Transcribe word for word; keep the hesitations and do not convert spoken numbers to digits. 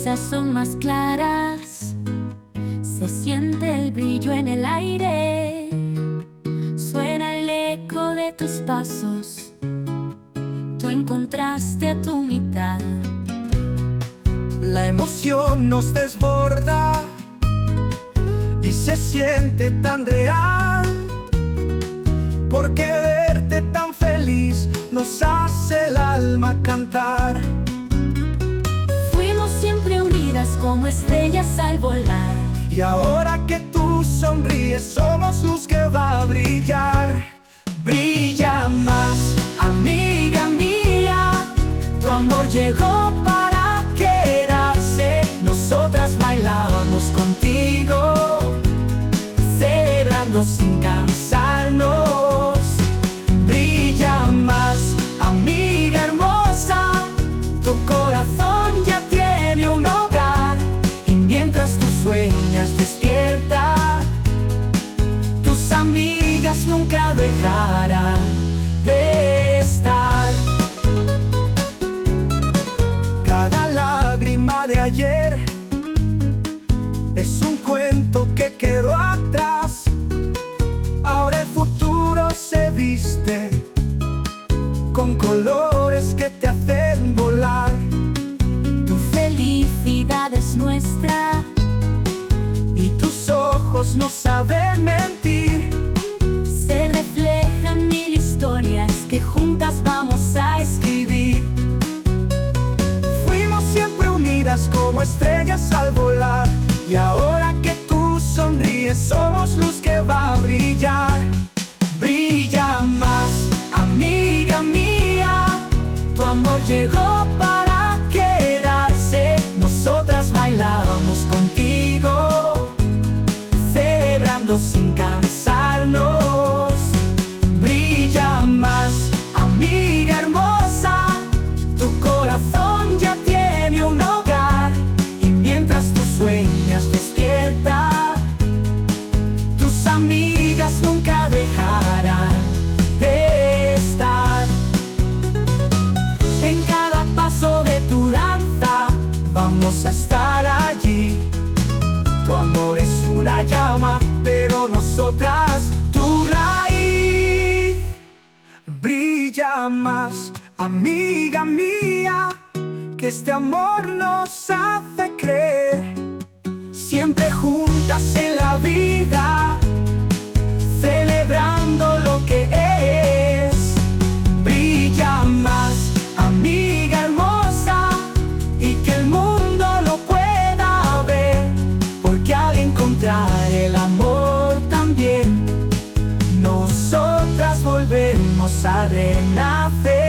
sonrisas son más claras, se siente el brillo en el aire, suena el eco de tus pasos, tú encontraste a tu mitad. La emoción nos desborda y se siente tan real, porque verte tan feliz nos hace el alma cantar. Fuimos siempre unidas como estrellas al volar, y ahora que tú sonríes somos luz que va a brillar. Brilla más, amiga mía, tu amor llegó para quedarse. Nosotras bailábamos contigo, celebrando sin cansarnos. Brilla más, amiga hermosa, tu corazón ya tiene un hogar, y mientras tú sueñas despierta, tus amigas nunca dejarán de estar. Cada lágrima de ayer es un cuento que quedó atrás, ahora el futuro se viste con colores que te hacen volar. tu felicidad es nuestra Y tus ojos no saben mentir, se reflejan mil historias que juntas vamos a escribir. fuimos siempre unidas como estrellas al volar, y ahora que tú sonríes somos luz que va a brillar. Brilla más, amiga mía, tu amor llegó para quedarse. Nosotras bailábamos contigo, celebrando sin cansarnos. Brilla más, amiga hermosa, tu corazón ya tiene un hogar, y mientras tú sueñas despierta, tus amigas nunca dejarán de estar. En cada paso de tu danza vamos a estar allí. Tu amor es una llama, pero nosotras tu raíz. Brilla más, amiga mía, que este amor nos hace creer, siempre juntas en la vida, celebrando lo que es. Brilla más, amiga hermosa, y que el mundo lo pueda ver, porque al encontrar el amor también, nosotras volvemos a renacer.